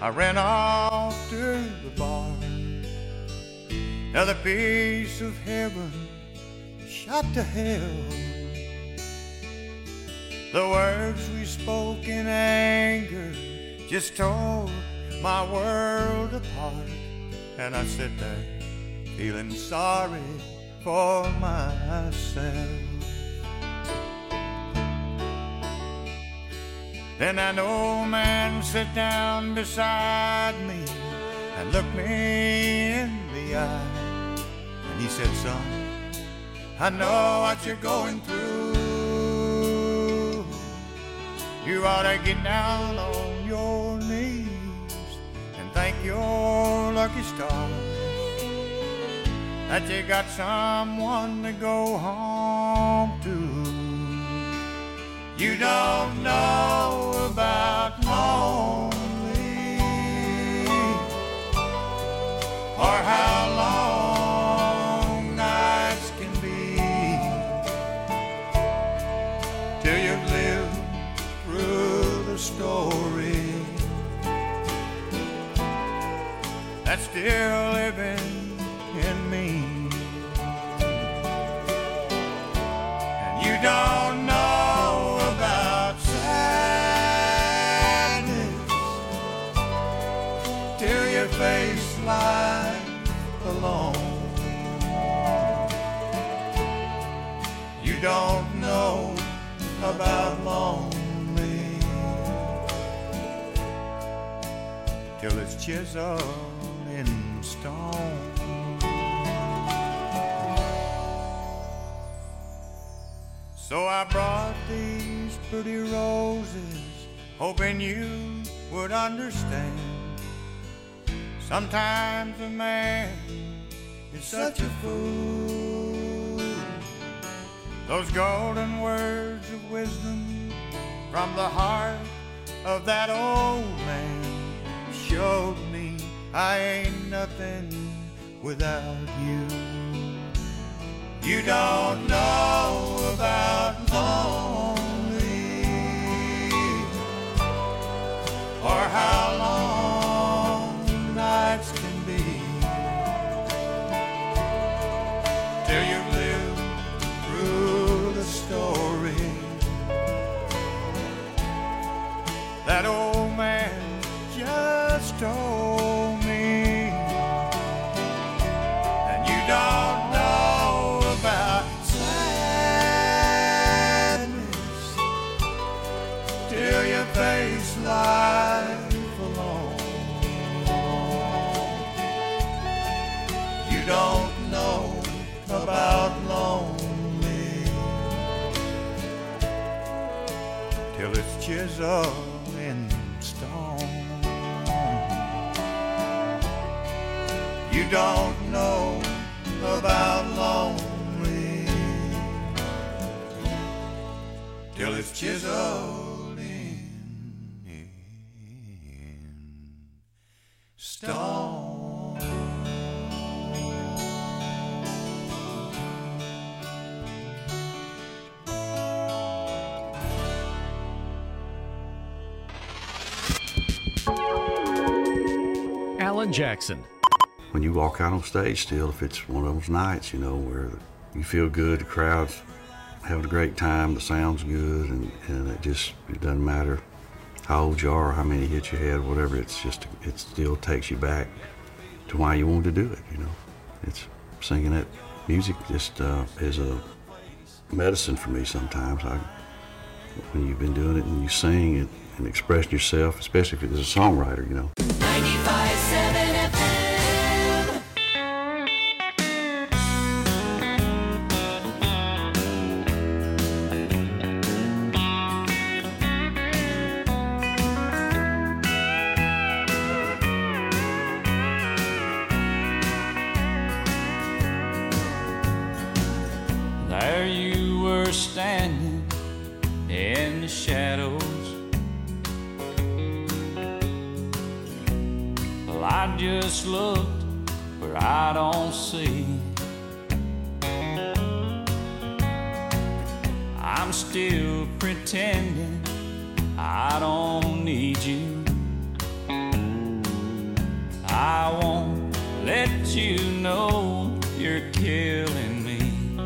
I ran off to the bar. Another piece of heaven shot to hell. The words we spoke in anger just tore my world apart. And I sat there feeling sorry for myself. Then an old man sat down beside me and looked me in the eye. And he said, son, I know what you're going through. You ought to get down on your knees and thank your lucky stars that you got someone to go home to. You don't know about lonely or how long nights can be till you've lived through the story that's still living in me. And you don't know about sadness till you face life alone. You don't know about lonely till it's chiseled in stone. So I brought these pretty roses, hoping you would understand. Sometimes a man is such a fool. Those golden words of wisdom from the heart of that old man showed me I ain't nothing without you. You don't know about lonely or how long nights can be till you live through the story that old man just told me. And you don't know about sadness till you face life alone. You don't know about lonely till it's chiseled in stone. You don't know about lonely till it's chiseled in stone. Alan Jackson. When you walk out on stage still, if it's one of those nights, you know, where you feel good, the crowd's having a great time, the sound's good, and it doesn't matter how old you are or how many hits you had, whatever, it still takes you back to why you wanted to do it, you know. It's singing that music just is a medicine for me sometimes. When you've been doing it and you sing it and express yourself, especially if it's a songwriter, you know. 95.7 FM. There you were standing in the shadows. Well, I just looked where I don't see. I'm still pretending I don't need you. I won't let you know you're killing me.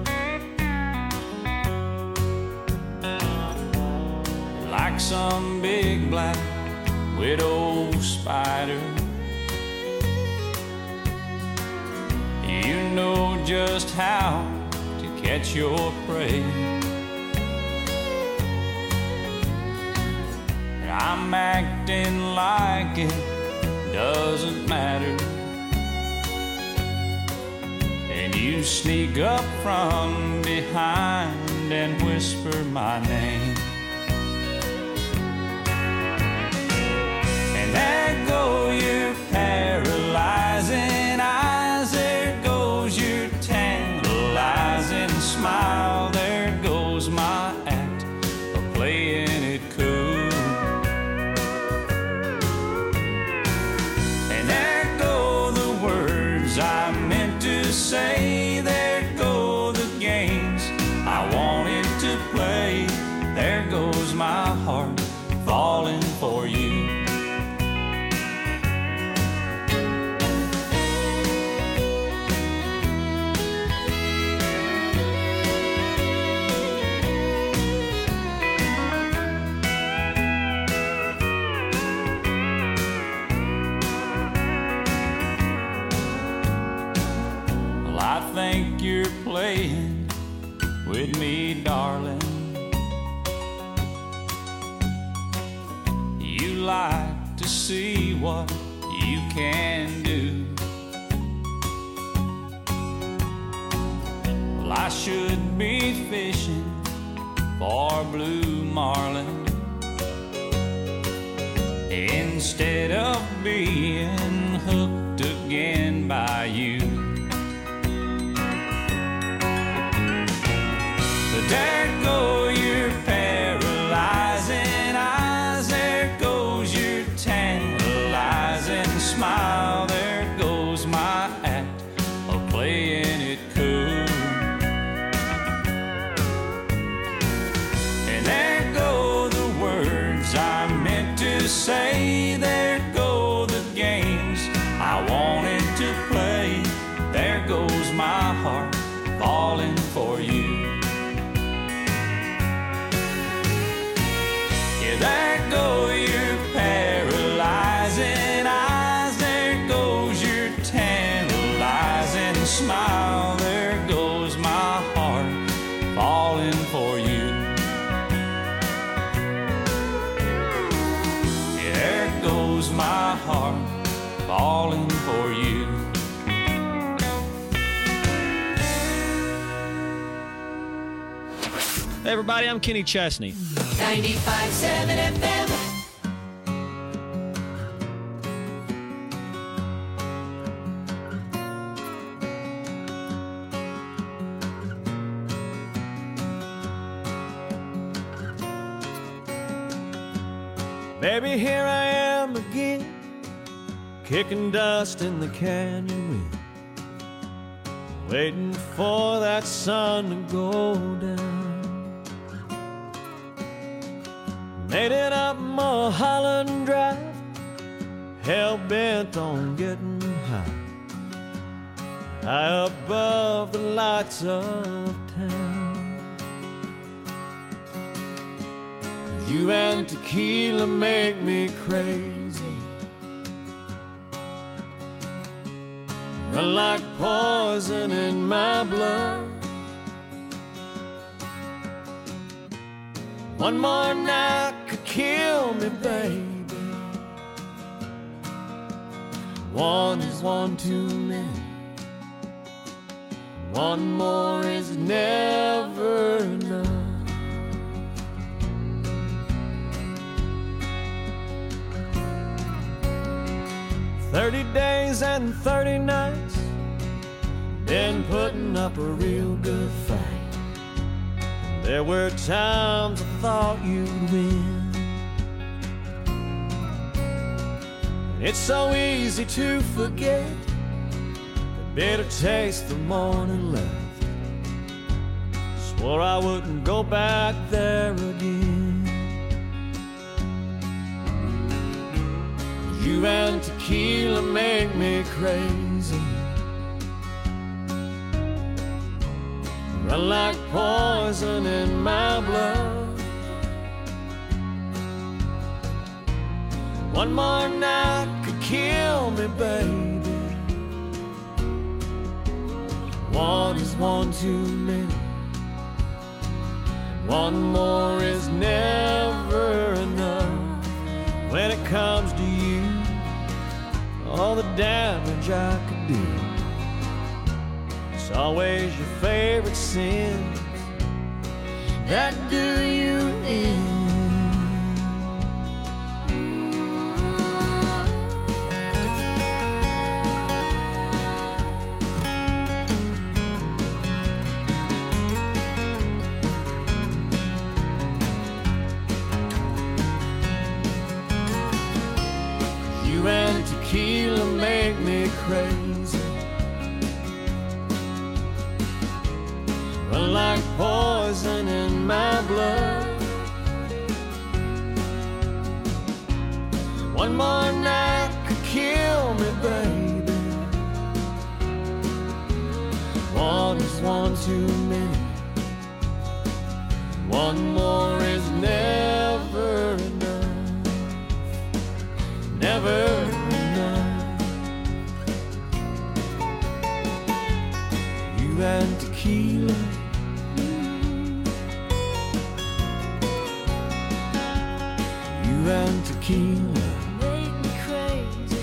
Like some big black widow spider, you know just how to catch your prey. I'm acting like it doesn't matter, and you sneak up from behind and whisper my name. And there go your paralyzing eyes, there goes your tantalizing smile, there goes my act of playing it cool. I meant to say, there go the games I wanted to play, there goes my heart falling for you. I think you're playing with me, darling. You like to see what you can do. Well, I should be fishing for blue marlin instead of being hooked again by you. There go your paralyzing eyes, there goes your tantalizing smile, there goes my act of playing it cool. And there go the words I meant to say, there go the games I wanted to play, there goes my heart falling for you. There go your paralyzing eyes, there goes your tantalizing smile, there goes my heart falling for you. There goes my heart falling for you. Hey everybody, I'm Kenny Chesney. 95.7 FM. Baby, here I am again, kicking dust in the canyon wind, waiting for that sun to go down. Made it up Mulholland Drive, hell-bent on getting high, high above the lights of town. You and tequila make me crazy, run like poison in my blood. One more night could kill me, baby. One is one too many. One more is never enough. 30 days and 30 nights, been putting up a real good fight. There were times I thought you'd win. It's so easy to forget the bitter taste the morning left. Swore I wouldn't go back there again. You and tequila make me crazy. Run like poison in my blood. One more night could kill me, baby. One is one too many. One more is never enough. When it comes to you, all the damage I could do, it's always your favorite sins that do you in. You and tequila make me crazy. Run like poison in my blood. One more night could kill me, baby. One is one too many. One more is never enough. Never enough. You and tequila. You and tequila Make me crazy.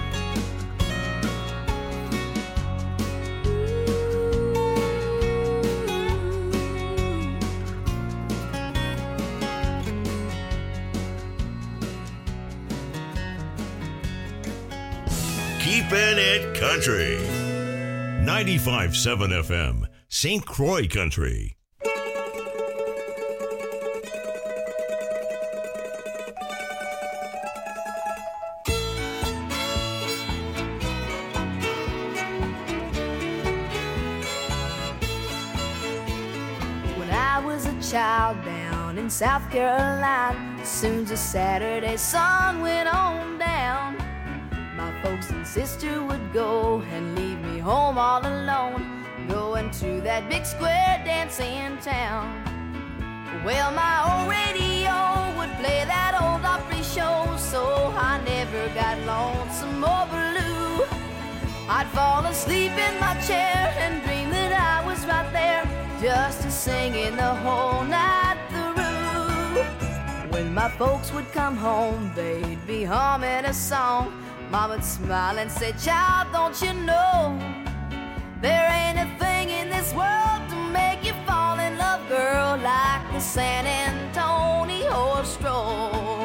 Keepin' It Country. 95.7 FM, St. Croix Country. When I was a child down in South Carolina, as soon as the Saturday sun went on down, my folks and sister would go and leave me home all alone, going to that big square dance in town. Well, my old radio would play that old Opry show, so I never got lonesome or blue. I'd fall asleep in my chair and dream that I was right there, just a singing the whole night through. When my folks would come home, they'd be humming a song. Mom would smile and say, "Child, don't you know there ain't a thing in this world to make you fall in love, girl, like the San Antonio stroll."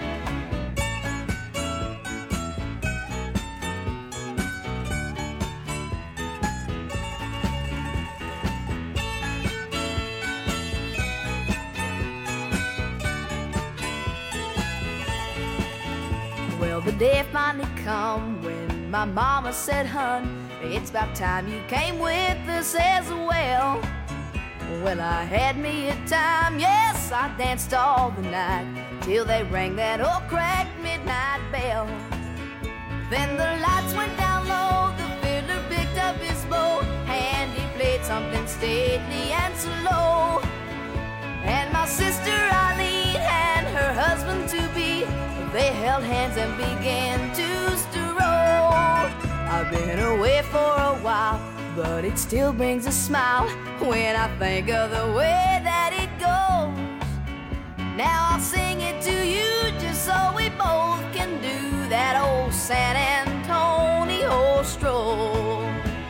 Well, the day finally come when my mama said, "Hun, it's about time you came with us as well." Well, I had me a time, yes, I danced all the night till they rang that old cracked midnight bell. Then the lights went down low, the fiddler picked up his bow, and he played something stately and slow. And my sister Eileen and her husband-to-be, they held hands and began to stroll. I've been away for a while, but it still brings a smile when I think of the way that it goes. Now I'll sing it to you just so we both can do that old San Antonio stroll.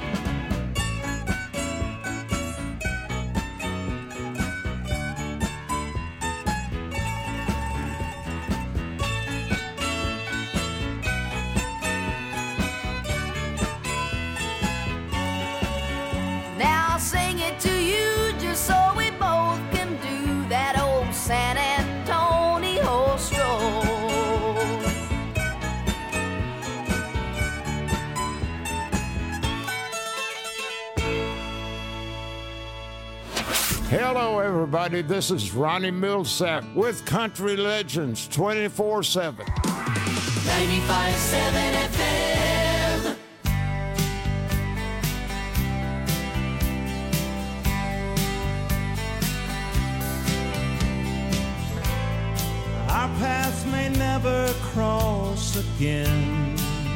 Now I'll sing it to you just so we both can do that old San Antonio stroll. Hello, everybody. This is Ronnie Millsap with Country Legends 24/7. 95.7 FM. Our paths may never cross again.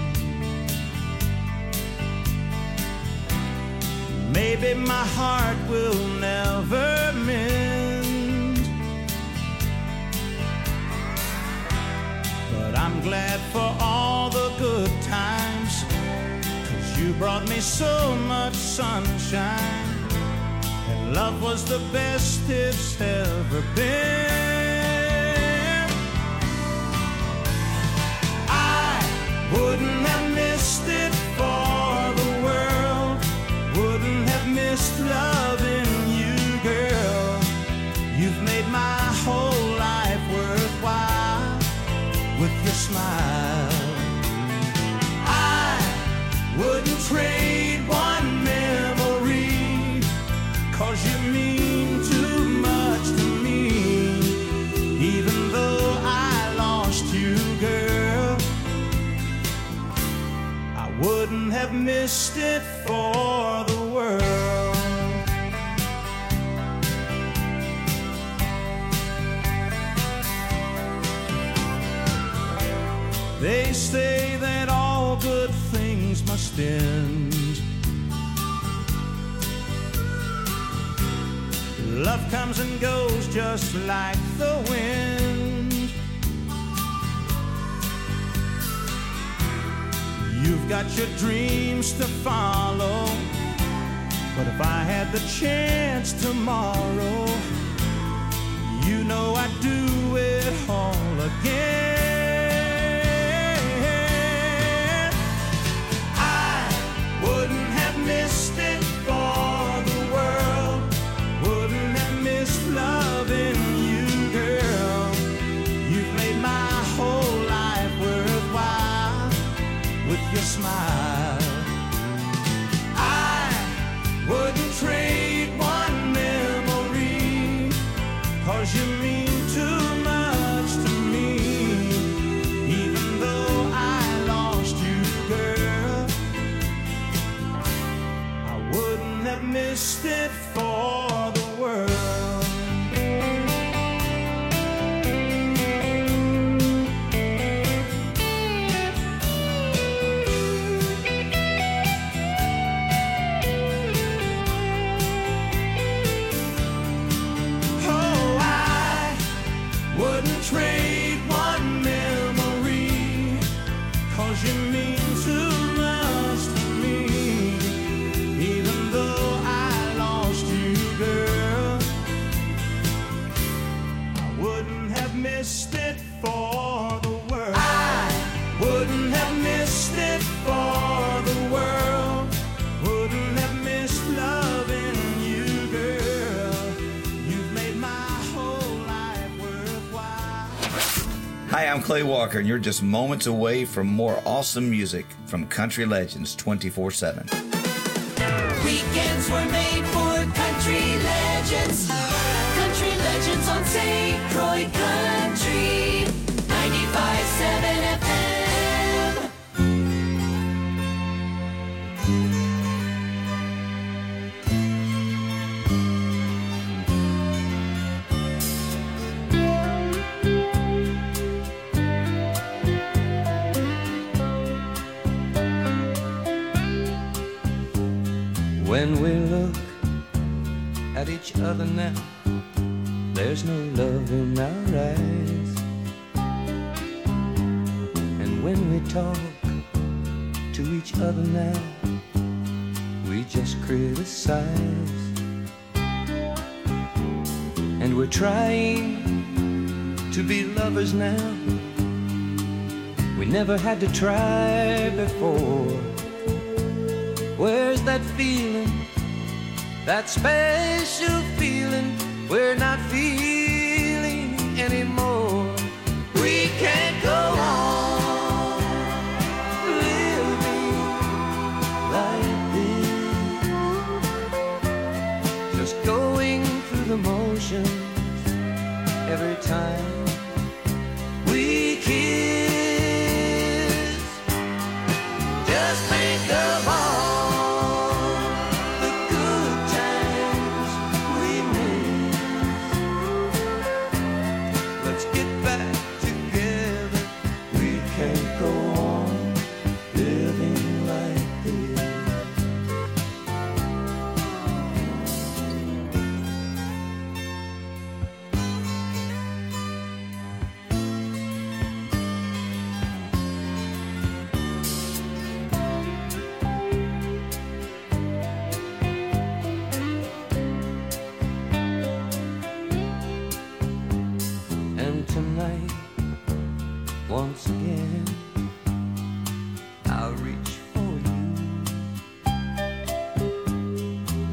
Maybe my heart will never mend, but I'm glad for all the good times, 'cause you brought me so much sunshine, and love was the best it's ever been. I wouldn't have missed it for the world, wouldn't have missed loving you, girl. You've made my whole life worthwhile with your smile. I wouldn't trade one memory, 'cause you mean too much to me. Even though I lost you, girl, I wouldn't have missed it for the world. They say that all good things must end. Love comes and goes just like the wind. You've got your dreams to follow, but if I had the chance tomorrow, you know I'd do it all again. I wouldn't have missed it for the world, wouldn't have missed loving you, girl. You've made my whole life worthwhile with your smile. I wouldn't trade one memory, 'cause you mean too much to me. Even though I lost you, girl, I wouldn't have missed it for the world. Trade one memory, 'cause you mean too much to me. Even though I lost you, girl, I wouldn't have missed it for the world. I wouldn't have missed it for the world, wouldn't have missed loving you, girl. You've made my whole life worthwhile. Hi, I'm Clay Walker, and you're just moments away from more awesome music from Country Legends 24/7. Weekends were made for country legends. Country legends on St. Croix Country. 95.7 FM. When we look at each other now, there's no love in our eyes. And when we talk to each other now, we just criticize. And we're trying to be lovers now. We never had to try before. Where's that feeling, that special feeling we're not feeling anymore? We can't go on living like this, just going through the motions every time we kiss.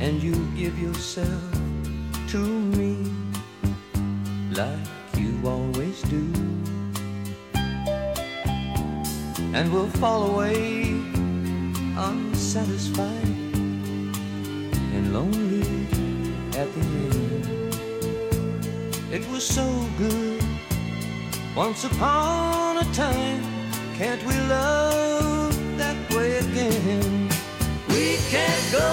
and you give yourself to me like you always do, and we'll fall away unsatisfied and lonely at the end. It was so good once upon a time. Can't we love that way again? We can't go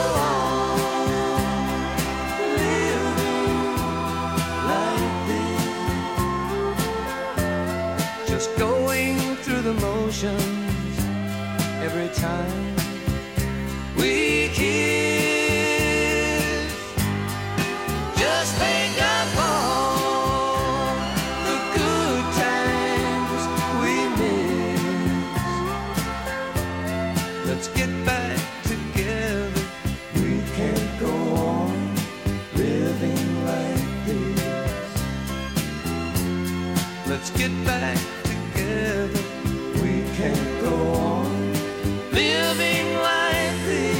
on living like this, just going through the motions every time we kiss. Just think of all the good times we missed. Let's get back together. We can't go on living like this. Let's get back together. We can't go on living like this.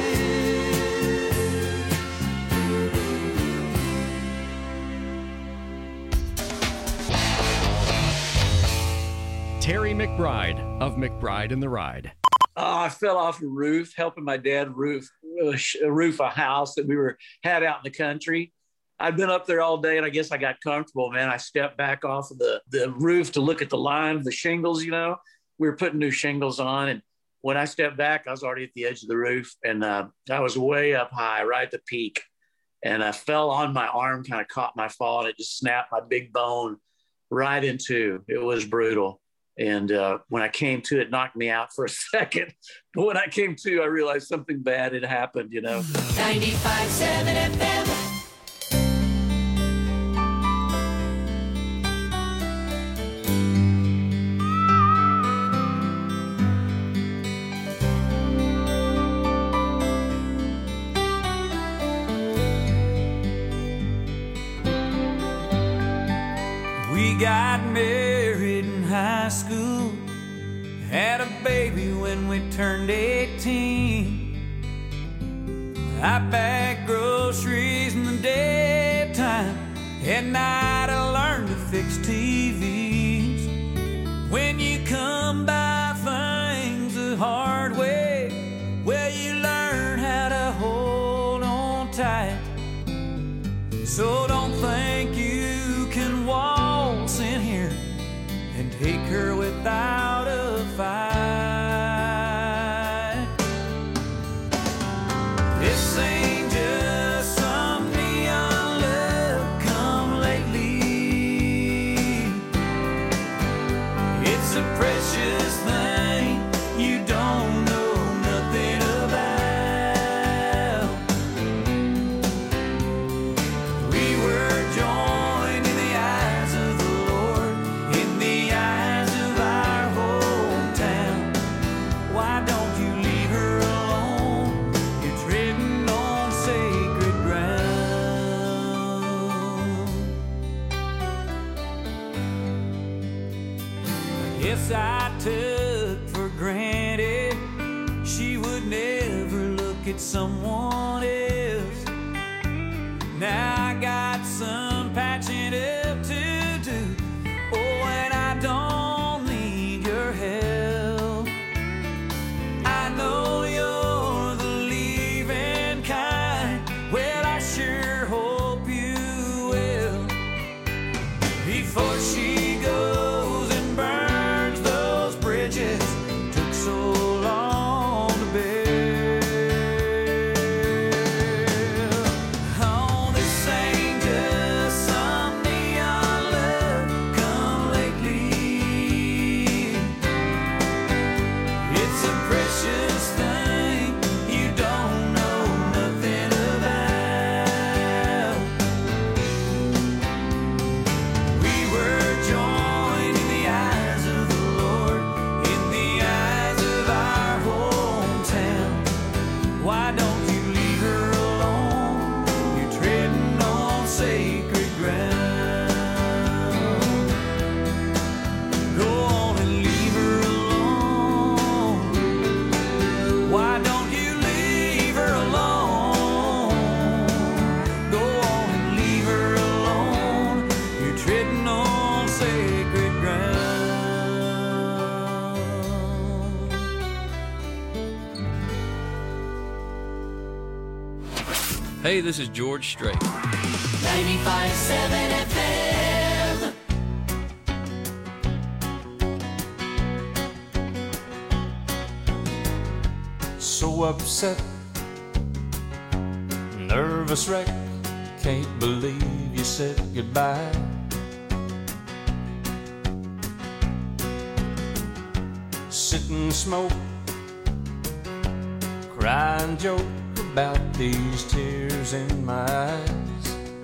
Terry McBride of McBride and the Ride. I fell off a roof helping my dad roof a house that we had out in the country. I'd been up there all day, and I guess I got comfortable, man. I stepped back off of the roof to look at the line of the shingles, you know. We were putting new shingles on, and when I stepped back, I was already at the edge of the roof, and I was way up high, right at the peak, and I fell on my arm, kind of caught my fall, and it just snapped my big bone right in two. It was brutal. And when I came to, it knocked me out for a second. But when I came to, I realized something bad had happened, you know. 95.7 FM. We got married in high school, had a baby when we turned 18. I packed groceries in the daytime, at night I learned to fix TVs. When you come by things the hard way, well, you learn how to hold on tight. So don't think you can waltz in here and take her without a fight. This ain't just some neon love come lately. It's a precious thing you don't know nothing about. We were joined in the eyes of the Lord, in the eyes of our hometown. Why don't you leave her alone? You're treading on sacred ground. I guess I took for granted she would never look at someone else. Now I got some patching up to do. Oh, and I don't need your help. I know you're the leaving kind. Well, I sure hope you will. Before she goes and burns those bridges took so long to build. Oh, this ain't just Hey, this is George Strait. 95.7 FM. So upset, nervous wreck, can't believe you said goodbye. Sit and smoke, cry and joke about these tears in my eyes.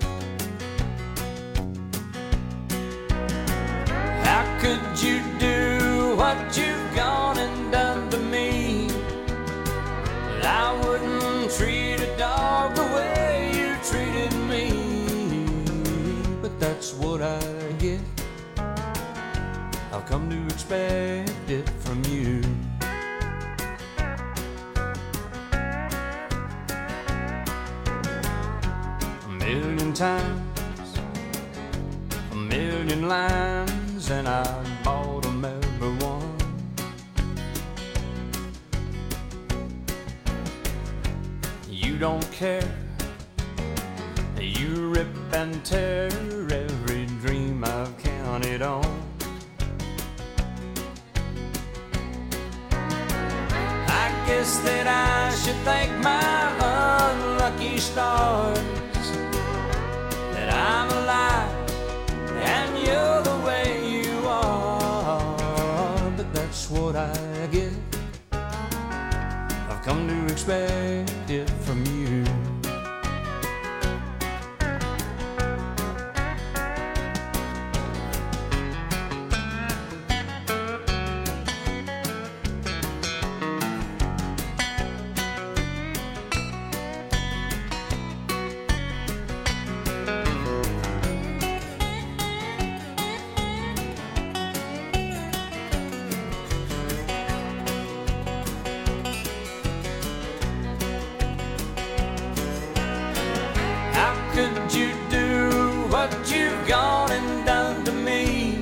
How could you do what you've gone and done to me? I wouldn't treat a dog the way you treated me. But that's what I get. I've come to expect it from you. A million times, a million lines, and I bought them every one. You don't care, you rip and tear every dream I've counted on. I guess that I should thank my unlucky stars that I'm alive and you're the way you are. But that's what I get. I've come to expect it from you. Could you do what you've gone and done to me?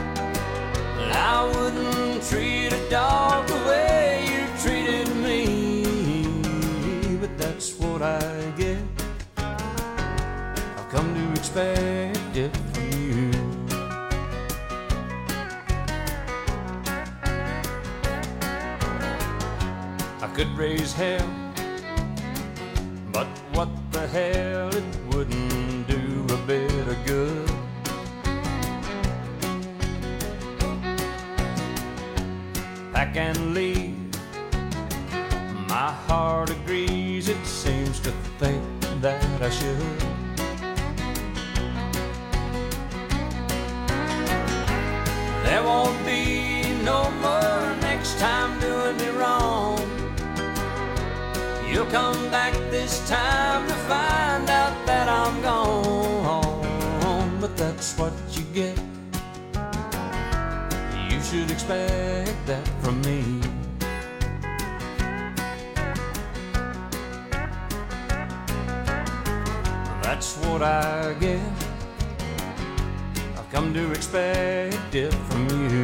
I wouldn't treat a dog the way you treated me. But that's what I get. I've come to expect it from you. I could raise hell, but what the hell, it wouldn't do a bit of good. Pack and leave, my heart agrees, it seems to think that I should. There won't be no more next time doing me wrong. You'll come back this time to find out that I'm gone. But that's what you get. You should expect that from me. That's what I get. I've come to expect it from you.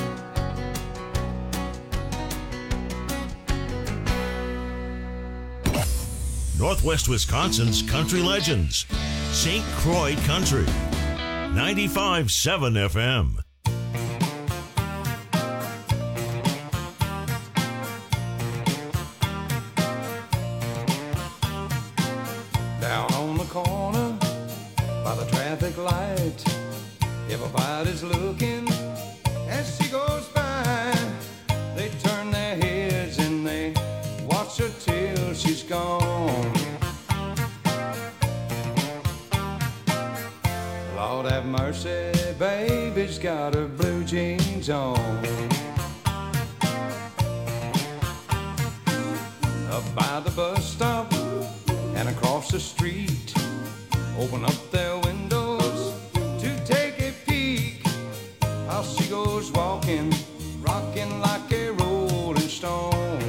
Northwest Wisconsin's country legends. St. Croix Country. 95.7 FM. Down on the corner by the traffic light, everybody's looking as she goes by. They turn their heads and they watch her till she's gone. Lord have mercy, baby's got her blue jeans on. Up by the bus stop and across the street, open up their windows to take a peek. How she goes walking, rocking like a rolling stone.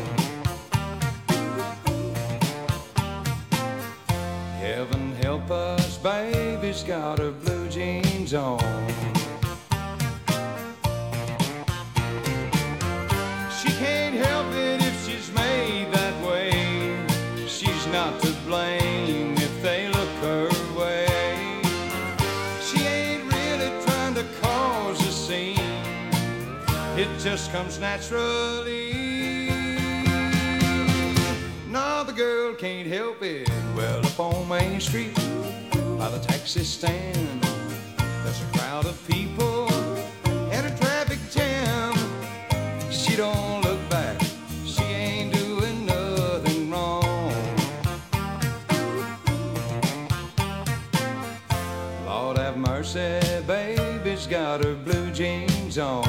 Heaven help us, baby's got her blue jeans on. She can't help it if she's made that way. She's not to blame if just comes naturally. No, the girl can't help it. Well, up on Main Street, by the taxi stand, there's a crowd of people and a traffic jam. She don't look back, she ain't doing nothing wrong. Lord have mercy, baby's got her blue jeans on.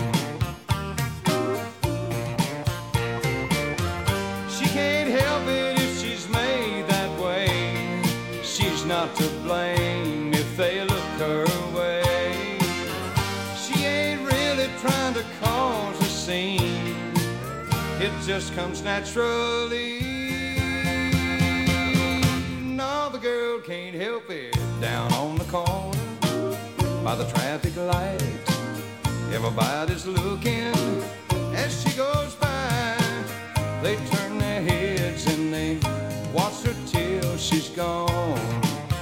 She can't help it if she's made that way. She's not to blame if they look her way. She ain't really trying to cause a scene. It just comes naturally. No, the girl can't help it. Down on the corner, by the traffic light, everybody's looking as she goes by. They turn their heads and they watch her till she's gone.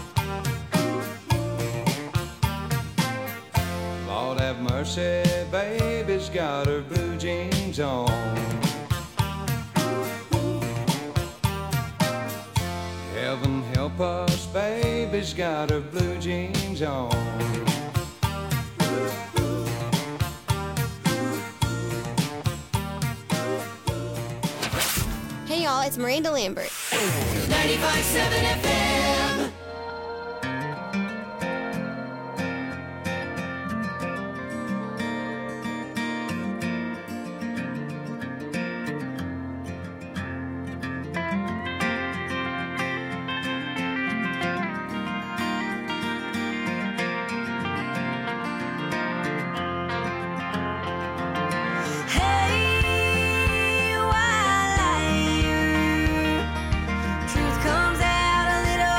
Lord have mercy, baby's got her blue jeans on. Heaven help us, baby's got her blue jeans on. Hey y'all, it's Miranda Lambert. 95.7 FM. Truth comes out a little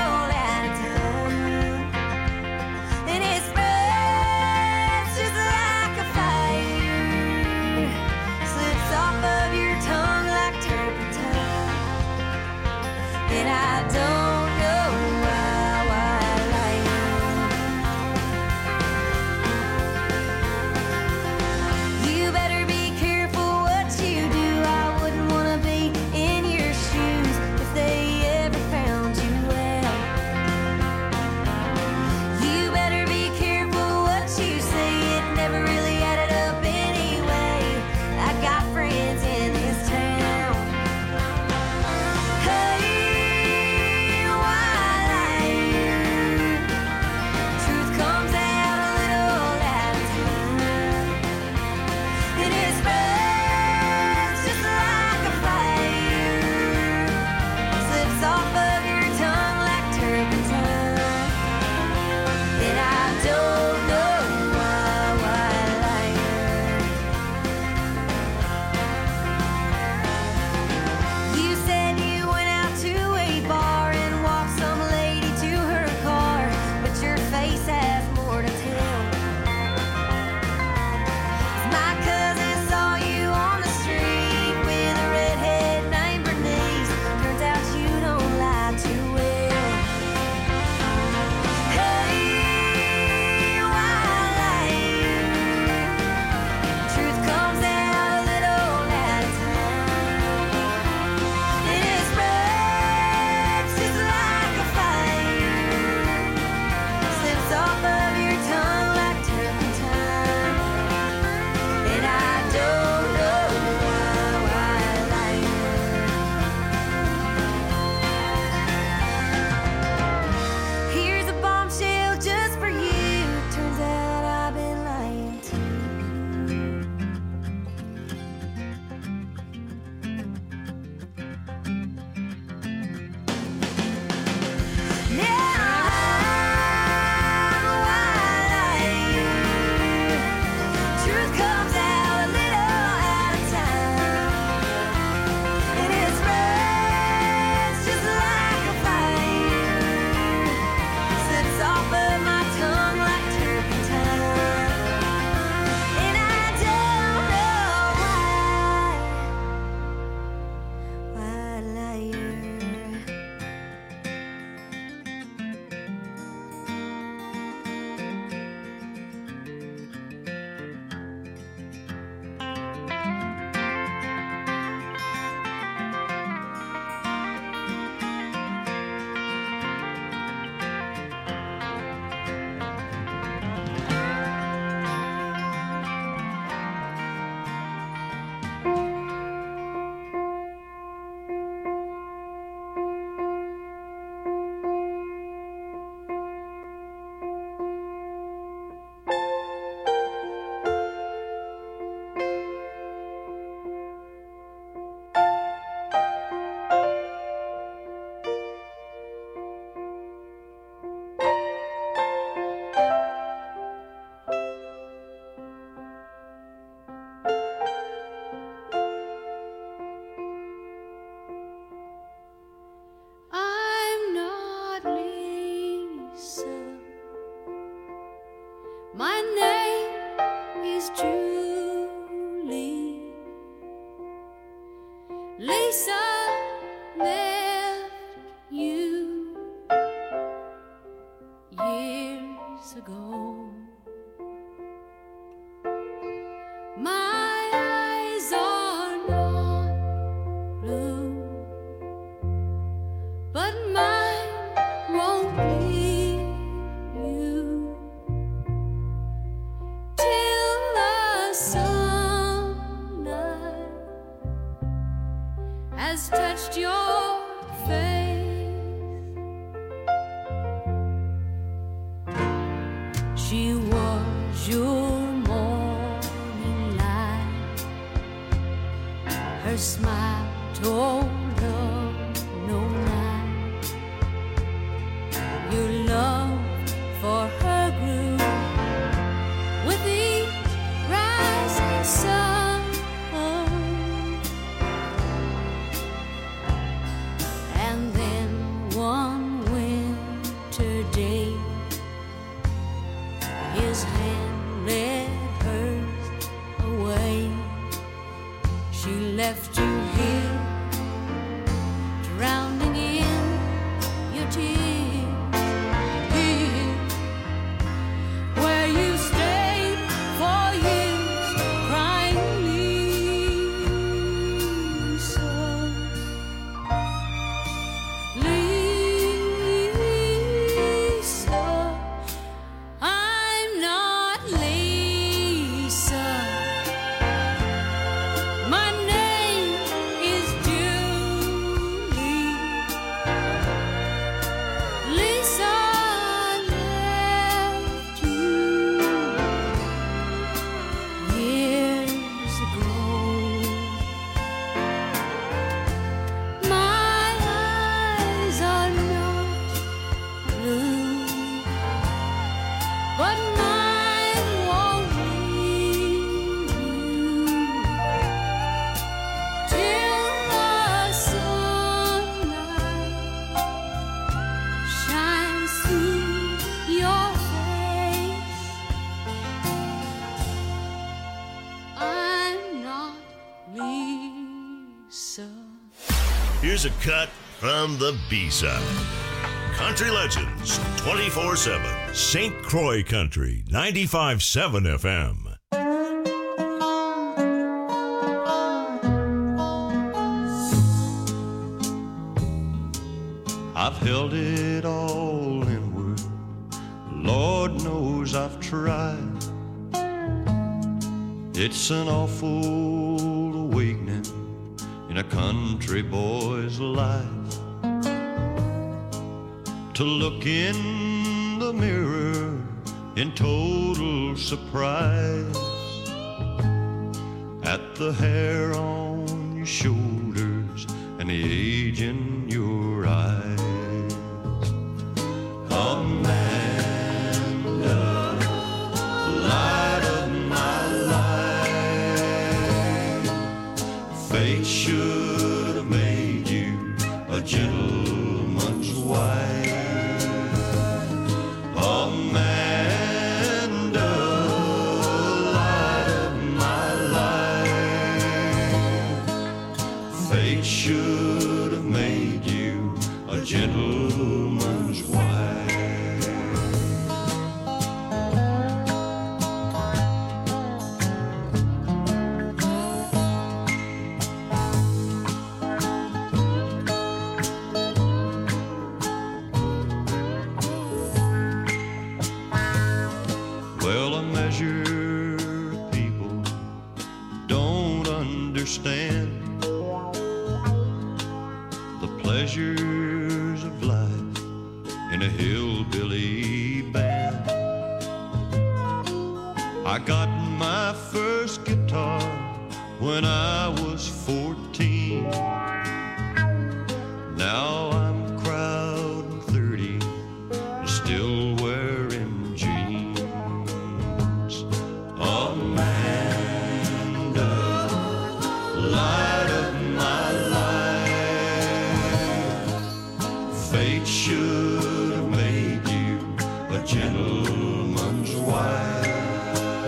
Lisa left you years ago. My eyes are not blue, but mine won't leave you till the sunlight has touched your face. She was your morning light. Her smile told of no night. Your love for her grew with each rising sun. And then one winter day, his hand led hers away. She left you here, drowning in your tears. Here, where you stayed for years, crying, Lisa. Lisa, I'm not Lisa. My name is Julie. Lisa left you years ago. My eyes are not blue, but mine won't leave you till the sunlight shines through your face. I'm not Lisa. Here's a cut from the B-side. Country Legends, 24/7. St. Croix Country, 95.7 FM. I've held it all inward. Lord knows I've tried. It's an awful awakening in a country boy's life to look in the mirror in total surprise at the hair on your shoulders and the age in your eyes. Amanda, light of my life, fate should have made you a gentleman's wife. Amanda, light of my life, fate should have made you a gentleman's wife. Well, a measure of people don't understand the pleasures of life in a hillbilly band. I got my first guitar when I was 14. Now I'm crowding 30 and still wearing jeans. Amanda, light of my life, fate should have made you a gentleman's wife.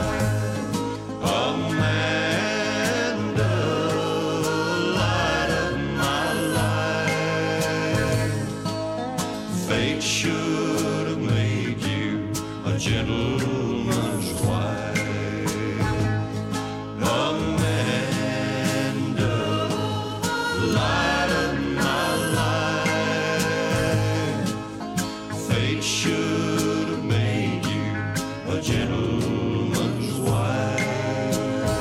Amanda, light of light of my life. Fate should have made you a gentleman's wife.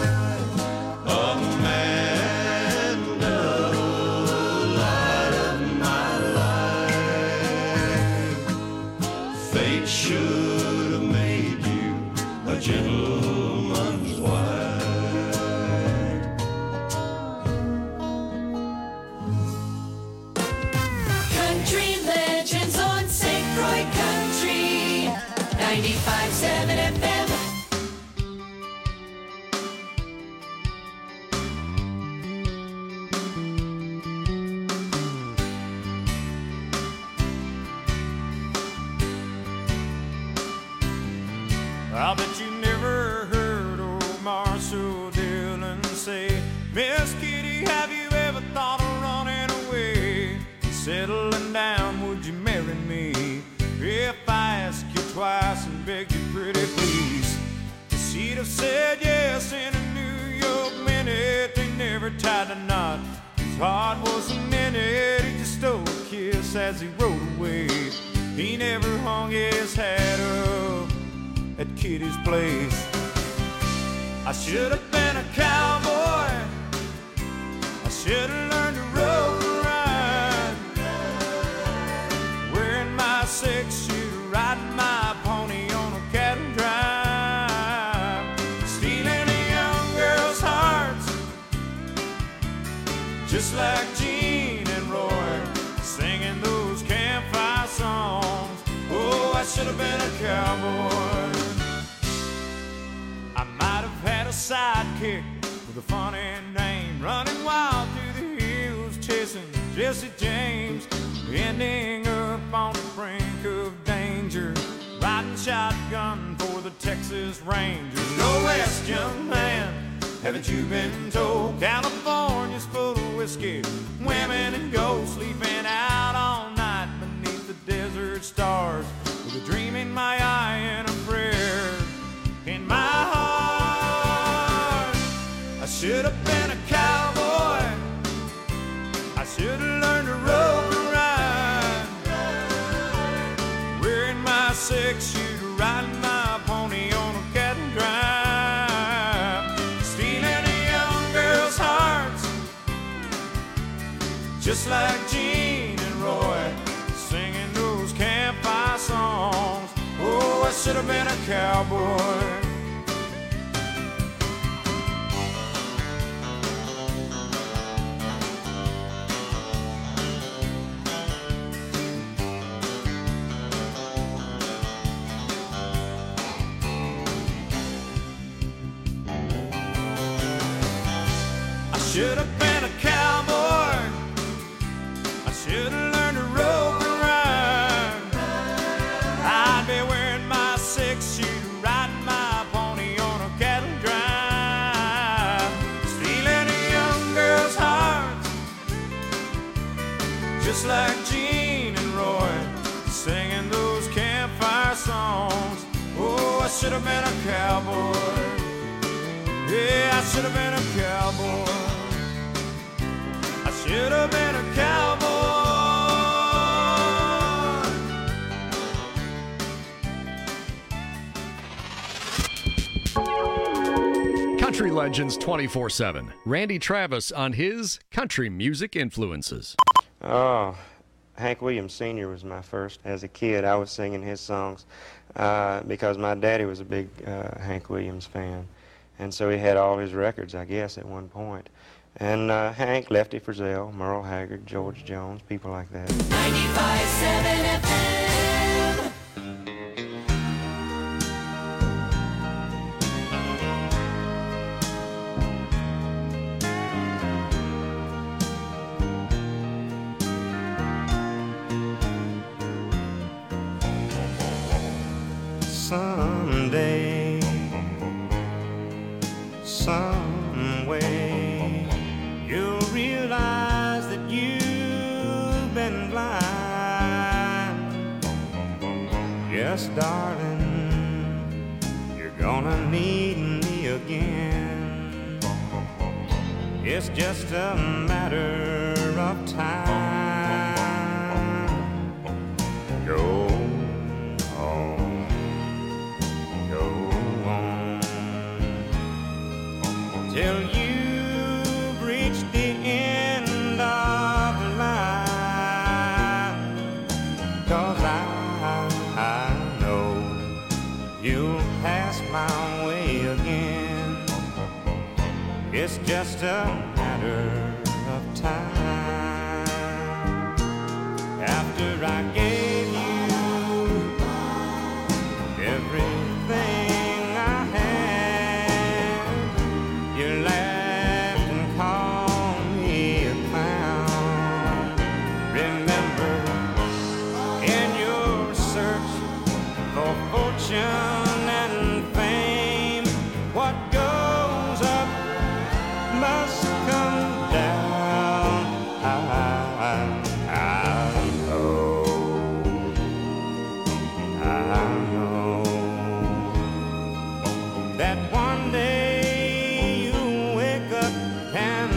Amanda, light of my life. Fate should have made you a gentleman's wife. Country Legends on St. Croix Country 95.7 FM. I bet you never heard old Marshall Dillon say, Miss Kitty, have you ever thought of running away? Settling down, would you marry me? If I ask you twice and beg you pretty please. She'd have said yes in a New York minute. They never tied a knot. His heart was a minute. He just stole a kiss as he rode away. He never hung his hat up at Kitty's place. I should have been a cowboy. I should have learned to rope and ride, wearing my six-shooter, riding my pony on a cattle drive, stealing a young girl's hearts, just like Gene and Roy, singing those campfire songs. Oh, I should have been a cowboy. I might have had a sidekick with a funny name, running wild through the hills, chasing Jesse James, ending up on the brink of danger, riding shotgun for the Texas Rangers. Go west, young man, haven't you been told? California's full of whiskey, women and gold, sleeping out all night beneath the desert stars, with a dream in my eye and a prayer in my heart. I should have been a cowboy. I should have learned to rope and ride, wearing my six-shooter, riding my pony on a cattle drive, stealing a young girl's hearts, just like Gene and Roy, singing those campfire songs. Oh, I should have been a cowboy. I should have been a cowboy. I should have learned to rope and ride. I'd be wearing my six-shooter, riding my pony on a cattle drive, stealing a young girl's heart, just like Gene and Roy, singing those campfire songs. Oh, I should have been a cowboy. Yeah, I should have been a cowboy. I should have been a cowboy. Country Legends 24/7. Randy Travis on his country music influences. Oh, Hank Williams Sr. was my first. As a kid, I was singing his songs because my daddy was a big Hank Williams fan. And so he had all his records, I guess, at one point. And Hank, Lefty Frizzell, Merle Haggard, George Jones, people like that. 95.7 FM. Someday, some way, you'll realize that you've been blind. Yes, darling, you're gonna need me again. It's just a matter just a matter of time. After I gave you everything I had, you laughed and called me a clown. Remember, in your search for fortune and fame, what goes up must come down. I know that one day you'll wake up and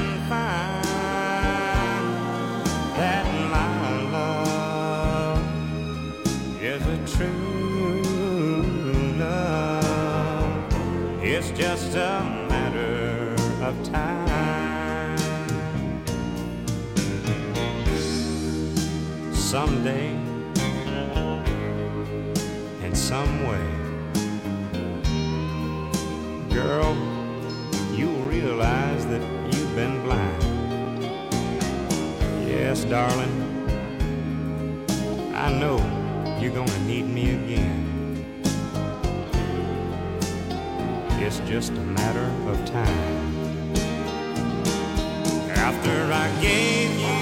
find that my love is a true love. It's just a matter of time. Someday, in some way, girl, you'll realize that you've been blind. Yes, darling, I know you're gonna need me again. It's just a matter of time. After I gave you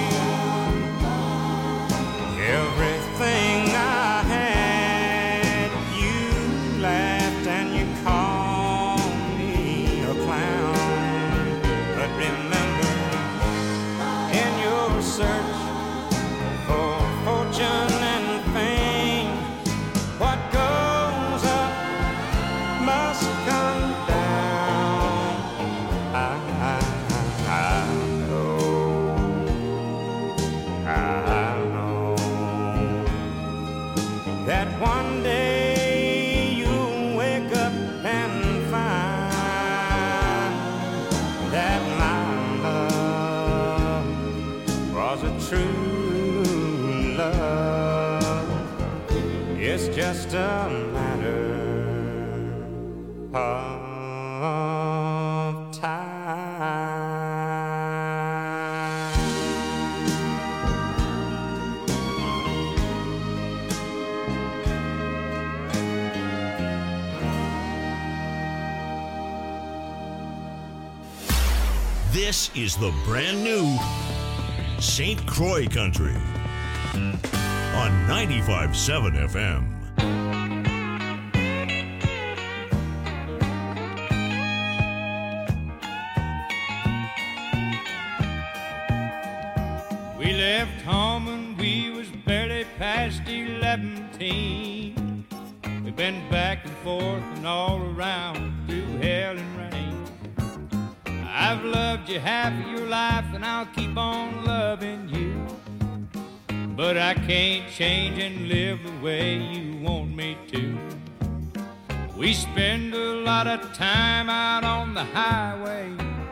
everything I had, you laughed and you called me a clown. But remember, in your search for fortune and fame, what goes up must come down. I know that one day you'll wake up and find that my love was a true love. It's just a matter of time. This is the brand new St. Croix Country on 95.7 FM. We left home when we was barely past 11. We've been back and forth and all around through hell and rain. I've loved you half of your life and I'll keep on loving you. But I can't change and live the way you want me to. We spend a lot of time out on the highway,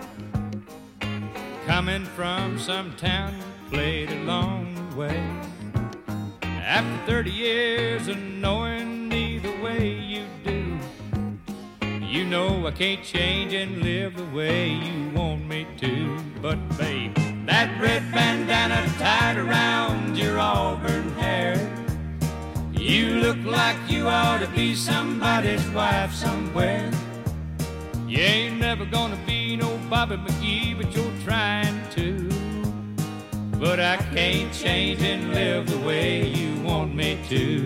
coming from some town you played along the way. After 30 years of knowing me the way you do, you know I can't change and live the way you want me to. But babe, that red bandana tied around your auburn hair, you look like you ought to be somebody's wife somewhere. You ain't never gonna be no Bobby McGee, but you're trying to. But I can't change and live the way you want me to.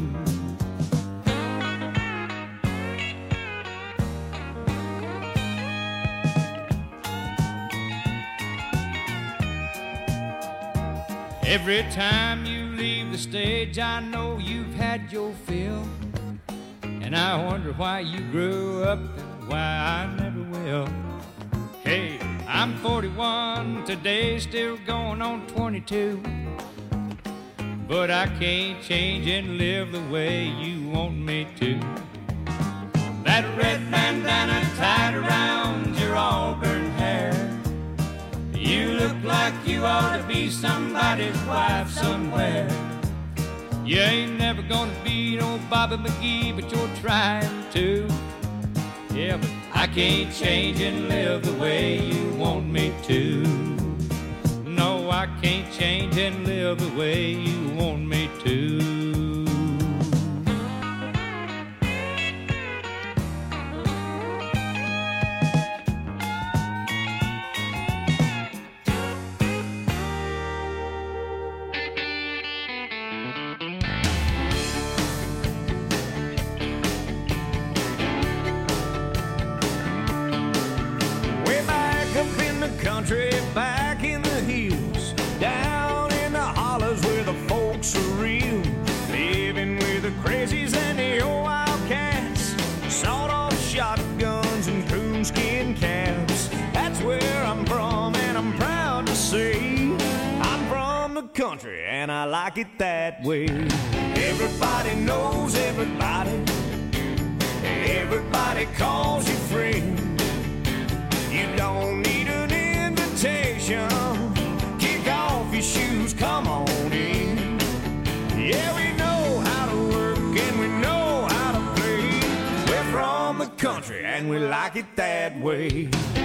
Every time you leave the stage, I know you've had your fill, and I wonder why you grew up and why I never will. Hey, I'm 41 today, still going on 22, but I can't change and live the way you want me to. That red bandana tied around your auburn hair, you look like you ought to be somebody's wife somewhere. You ain't never gonna be no Bobby McGee, but you're trying to. Yeah, but I can't change and live the way you want me to. No, I can't change and live the way you want me to. Country, back in the hills, down in the hollers where the folks are real, living with the crazies and the old wildcats, sawed-off shotguns and coonskin caps. That's where I'm from, and I'm proud to say I'm from the country, and I like it that way. Everybody knows everybody, everybody calls you friend. You don't need an invitation. Kick off your shoes, come on in. Yeah, we know how to work and we know how to play. We're from the country and we like it that way.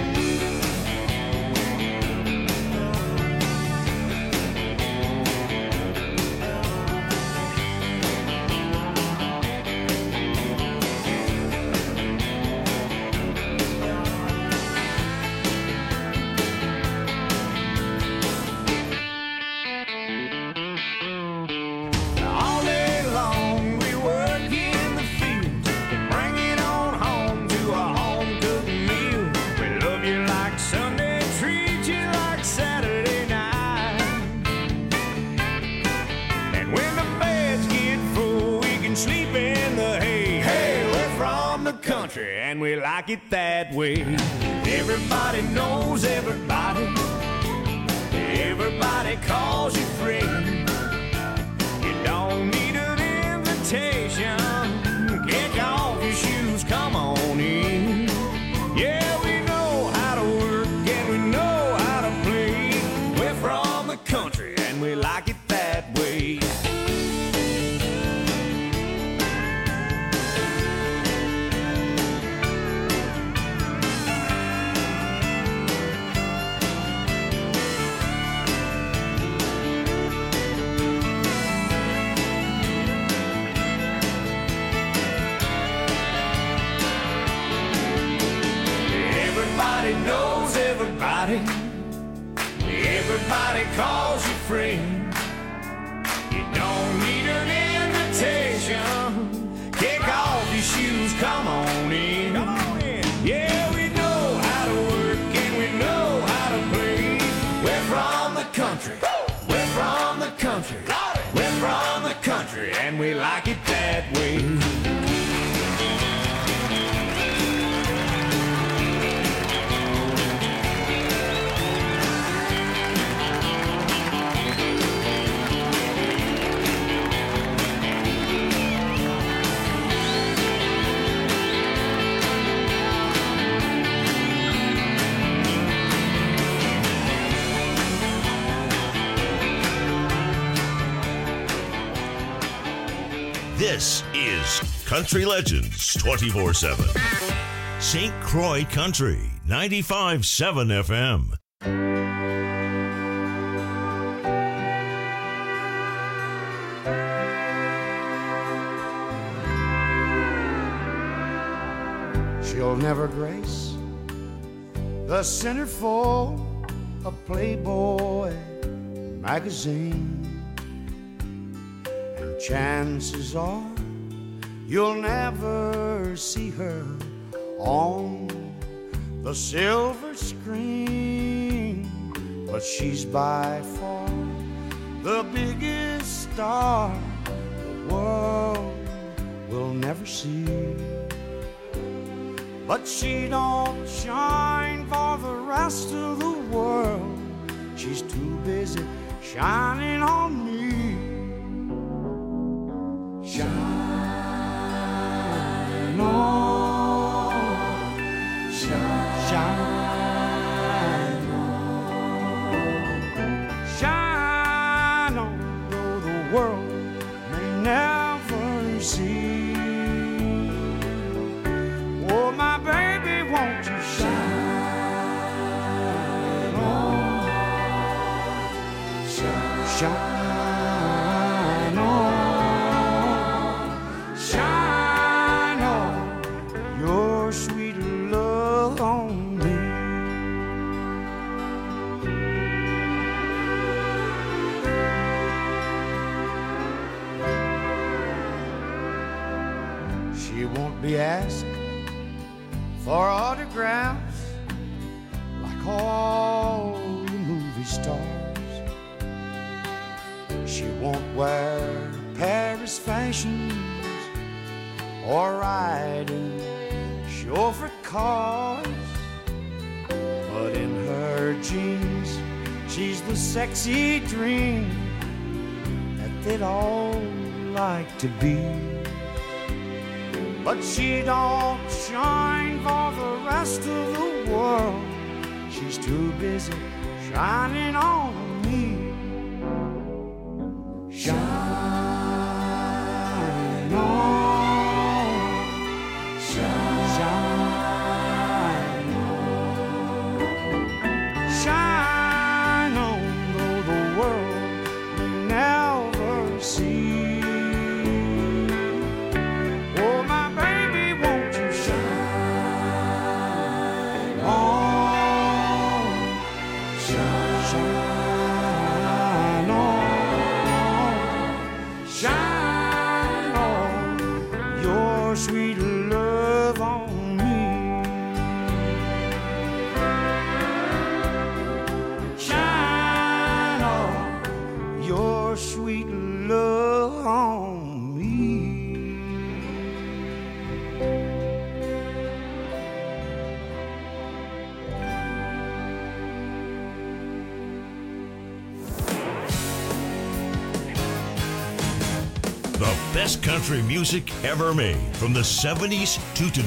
And we like it that way. Everybody knows everybody, everybody calls you friend. You don't need an invitation. Kick off your shoes, come on in. Yeah, we know how to work and we know how to play. We're from the country and we like it that way. Knows everybody, everybody calls you friend. You don't need an invitation. Kick off your shoes, come on in. Come on in. Yeah, we know how to work and we know how to play. We're from the country, we're from the country, we're from the country, and we like it that way. This is Country Legends 24/7. St. Croix Country 95.7 FM. She'll never grace the centerfold of Playboy magazine. Chances are you'll never see her on the silver screen, but she's by far the biggest star the world will never see. But she don't shine for the rest of the world. She's too busy shining on me. Shine on, shine on, shine on, though the world may never see. Oh, my baby won't Shine on, shine on your sweet love on me. She won't be asked for autographs like all the movie stars. She won't wear Paris fashions or ride in chauffeur cars. But in her jeans, she's the sexy dream that they'd all like to be. But she don't shine for the rest of the world. She's too busy shining on me. Shine on, shine on, shine on, though the world may never see. Oh, my baby, won't you shine on, shine on, shine on your sweet love on me. Shine on your sweet love on me. The best country music ever made, from the 70s to today.